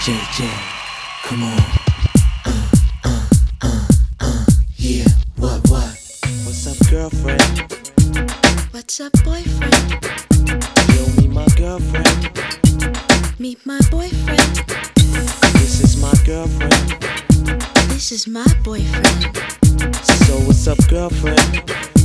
JJ, come on. Yeah, what? What's up, girlfriend? What's up, boyfriend? Yo, meet my girlfriend. Meet my boyfriend. This is my girlfriend. This is my boyfriend. So what's up, girlfriend?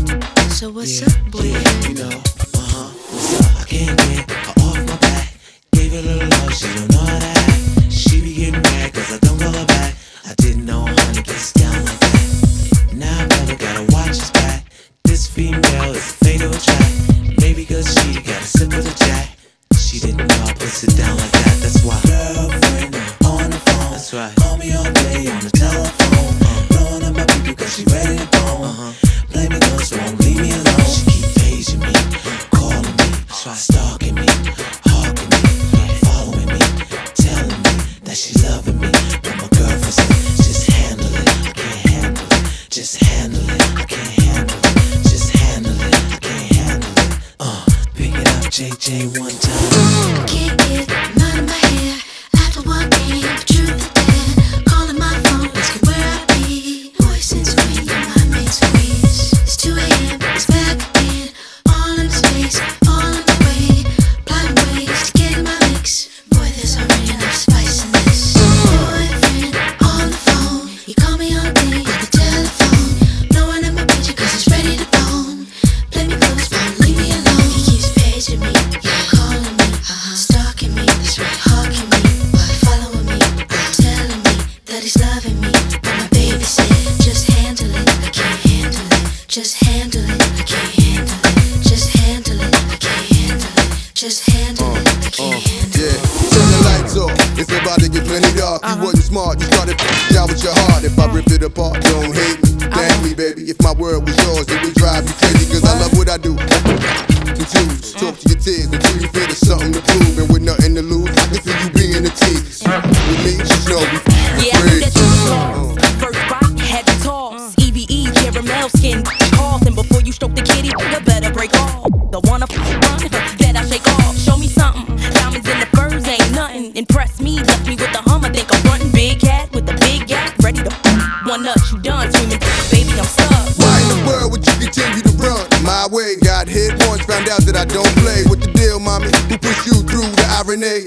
So what's up, boyfriend? You know, what's up? I can't get her off my back. Gave her a little love, she don't know how to act. She be getting mad cause I don't call her back. I didn't know honey gets down like that. Now brother gotta watch his back. This female is a fatal track. Maybe cause she got a sip of the jack. She didn't know I puts it down like that. That's why girlfriend on the phone. That's right. Call me all day on the telephone. Blowing up my people cause she ready to bone. Blame it cause won't leave me alone. She keep paging me, calling me, stalking me, hawking me, following me, telling me that she loving me. But my girlfriend said, just handle it, I can't handle it. Just handle it, I can't handle it. Just handle it, I can't handle it. Pick it up, JJ, one time. Can't get him out of my hair. After one game, the truth is dead. Calling my phone, asking where I be. Voice and screen, my main squeeze. It's 2 a.m., it's back again. All in space, all in the way. Plotting ways to get in my mix. Boy, there's already enough spice in this. Boyfriend on the phone. He call me all day on the telephone. Blowing up my picture cause he's ready to bone. Play me close, won't leave me alone. He keeps paging me, calling me, stalking me, hawking me, following me, telling me that he's loving me. But my baby said, just handle it, I can't handle it. Just handle it, I can't handle it. Just handle it, I can't handle it. Just handle it, I can't handle it. Turn the lights off, it's about to get plenty dark. You wasn't smart, you started down with your heart. If I ripped it apart, don't hate me. Thank me, baby. If my word was yours, it would drive you crazy. Cause I love what I do. Confused, talk to your tears until you feel there's something to prove. And with nothing to lose, I can see you being a tease. With me, just know we yeah, I knew that you was lost. First bite, had to toss. EVE, caramel skin, cough. And before you stroke the kitty, you better break off. The one up run, that I shake off. Show me something. Diamonds in the furs ain't nothing. Impress me, left me with the hum. I think I'm frontin'. Big cat with a big gap, ready to one nut. You done screaming, baby, I'm stuck. Why in the world would you continue to run my way? Got hit once, found out that I don't play. What the deal, mommy? Who pushed you through the irony?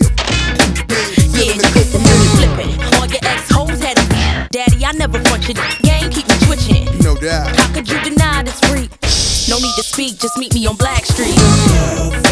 Yeah, you flippin'. All your ex-hoes had it. Daddy, I never front your game, keep me twitching. No doubt. How could you deny this freak? No need to speak, just meet me on Black Street.